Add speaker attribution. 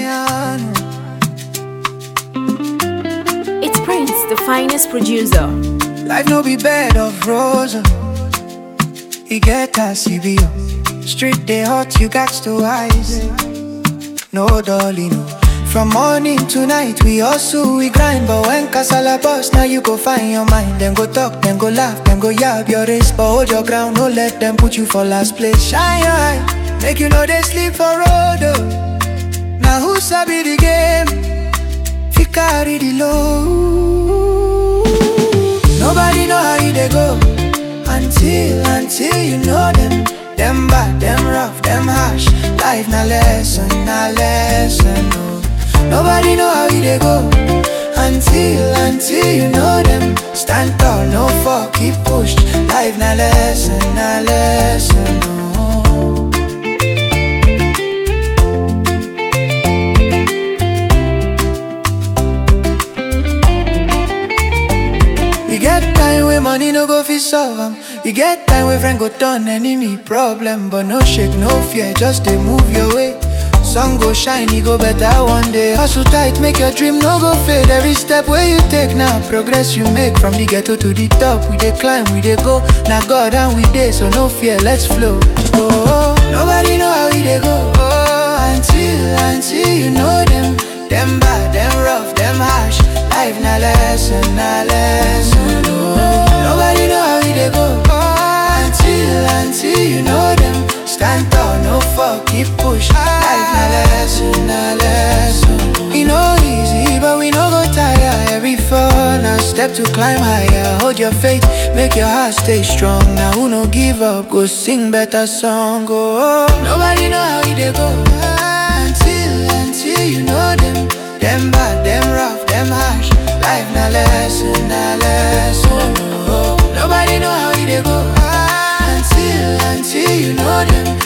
Speaker 1: Zion.
Speaker 2: It's Prince, the finest producer.
Speaker 1: Life no be bed of roses. You get a CBO. Street they hot, you got to eyes. No dolly, no. From morning to night, we hustle, we grind. But when casala bust, now you go find your mind. Then go talk, then go laugh, then go yab your race. But hold your ground, don't let them put you for last place. Shine your eye, make you know they sleep for road. Now who sabi the game? Fi carry the load. Nobody know how you they go until you know them. Them bad, them rough, them harsh. Life na lesson, no. Nobody know how you they go until you know them. Stand tall, no fall, keep pushed. Life na lesson, no. You get time where money no go fit solve 'em. You get time where friend go turn enemy problem. But no shake, no fear, just they move your way. Sun go shine, you go better one day. Hustle tight, make your dream no go fade. Every step where you take now, progress you make. From the ghetto to the top, we dey climb, we dey go. Now God and we dey, so no fear, let's flow. Oh, nobody know how we dey go. Oh, until you know them. Them bad, them rough, them harsh. Life na lesson, oh. Nobody know how we dey go. Oh, until you know them. Stand tall, no fall, keep push. Life na lesson. It no easy, but we no go tire. Every fall, now step to climb higher. Hold your faith, make your heart stay strong. Now who no give up, go sing better song. Oh, nobody know how we dey go until you know them. Them bad, them rough, them harsh. Life na lesson, oh. Nobody know how we dey go until you know them.